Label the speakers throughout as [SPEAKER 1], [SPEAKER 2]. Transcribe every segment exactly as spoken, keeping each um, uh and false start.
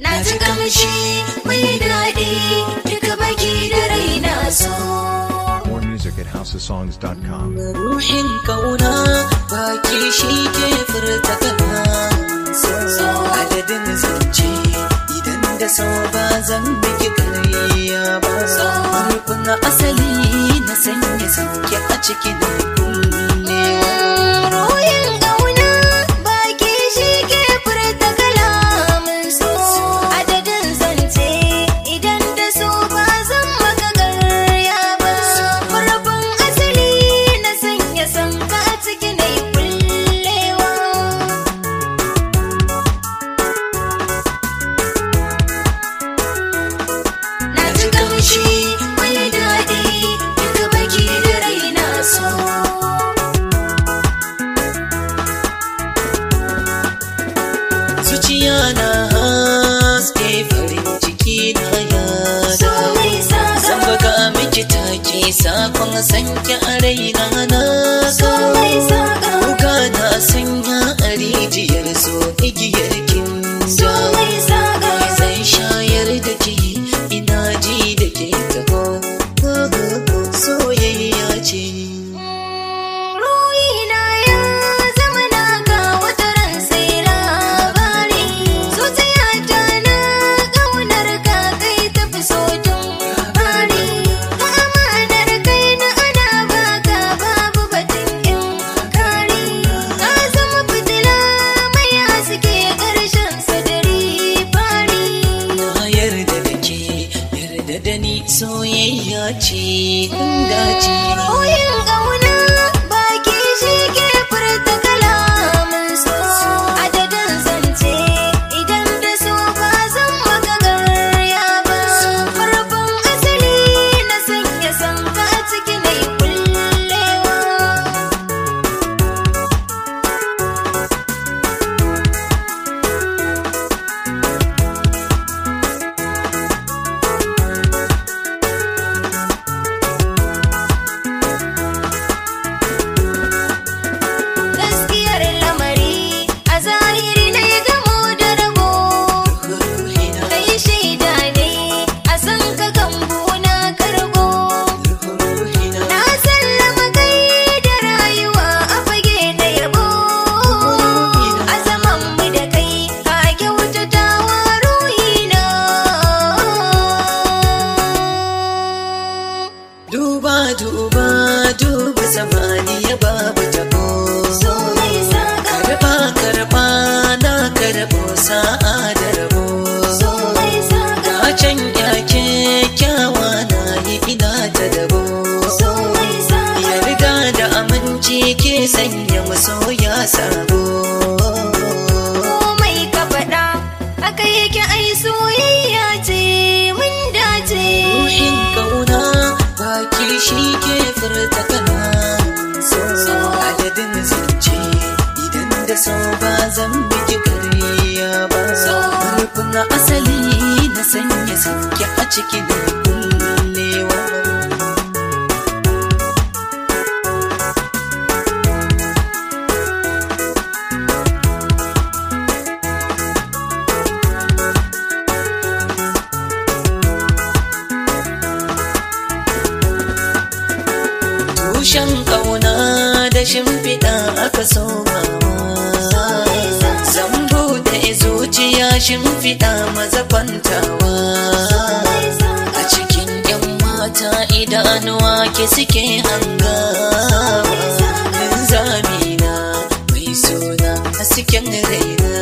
[SPEAKER 1] Na ji kamshi mai daɗi duka baki da raina so.
[SPEAKER 2] More music at house of songs dot com.
[SPEAKER 3] Ruhin kauna baki shi ke furta kana so. Adadin zance idan da so ba zan miki karya ba. Rukun asali na sanya sauke a cikin kulle.
[SPEAKER 1] Ruhin kauna baki shi ke furta kalamin so. Adadin zance idan da so ba zan maka karya ba. Farkon asali na sanya sanka a cikin kullewa. Na ji kamshi mai daɗi duka baki da raina so.
[SPEAKER 3] Zuciya na haske farin ciki na ya
[SPEAKER 1] So mai saka
[SPEAKER 3] zan baka miki take sakon sanki a raina na
[SPEAKER 1] so mai saka
[SPEAKER 3] kuka na sanya a rijiyar so igiyar kin
[SPEAKER 1] so mai saka
[SPEAKER 3] zai shayar da ki ina ji da ke taho soyayya ce
[SPEAKER 1] ruhina ya zama naka wata ran sai labari. Zuciyata na ƙaunar ka kai tafi so tun fari. Ka amanar kai na ana baka babu batun in kari. Ka zama fitila mai haske ƙarshen sadari fari.
[SPEAKER 3] na yarda da ke yarda da ni soyayya ce kun dace
[SPEAKER 1] Ruhin ƙauna baki shi ke furta kalamin so. Adadin zance idan da so ba zan maka karya ba. Farkon asali na sanya sanka a ciki mai kullewa. Gaskiyar lamari a zahiri na ya gamo da rabo.
[SPEAKER 3] ruhina
[SPEAKER 1] Kai shaida ne a san ka gambo na karbo.
[SPEAKER 3] ruhina
[SPEAKER 1] Na sallama kai da rayuwa a fage na yabo. A zaman mu da kai ka kyautata wa ruhina.
[SPEAKER 3] duba duba duba samaniya babu tabo
[SPEAKER 1] So mai saka
[SPEAKER 3] karba karba na karbo sa'a da rabo
[SPEAKER 1] so mai saka
[SPEAKER 3] na can yake kyawa na yi ina ta dabo
[SPEAKER 1] so mai saka
[SPEAKER 3] yarda da aminci ke sanya masoya sabo
[SPEAKER 1] komai ka faɗa haka yake ai soyayya ce mun dace.
[SPEAKER 3] ruhin kauna baki shi ke furta kana so adadin zance idan da so ba zan miki karya ba rufin asali na sanya sauke a cikin kullewa tushen kauna da shimfiɗa aka somawa zan buɗe zuciya shimfiɗa maza kwantawa a cikin yan mata idanuwa ke suke hangawa zamina mai suna a cikin raina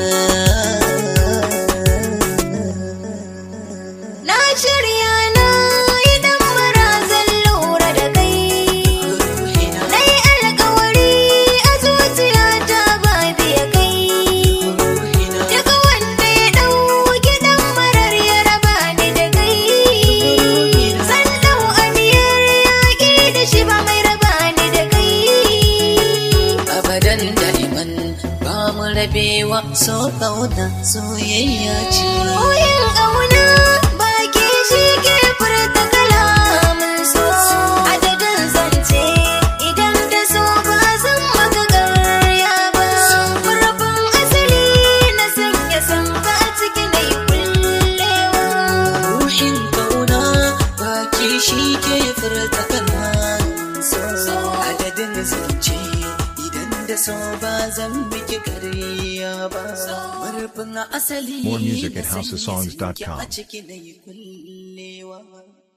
[SPEAKER 1] Na shirya na idan marazan lura da kai.
[SPEAKER 3] ruhina
[SPEAKER 1] Na yi alkawari a zuciyata ba biya kai.
[SPEAKER 3] ruhina
[SPEAKER 1] Duk wanda ya ɗauki ɗan marar ya raba ni da kai. Zan ɗau aniyar yaƙi da shi ba mai raba ni da kai.
[SPEAKER 3] abadan daiman ba mu rabewa so kauna soyayya ce
[SPEAKER 1] Ruhin ƙauna baki shi ke furta kalamin so. Adadin zance idan da so ba zan maka karya ba. Farkon asali na sanya sanka a ciki mai kullewa.
[SPEAKER 3] so ba zan miki ƙarya ba. Murfin asali
[SPEAKER 2] More music
[SPEAKER 3] na
[SPEAKER 2] at house of songs dot com.
[SPEAKER 3] a ciki na yi kullewa.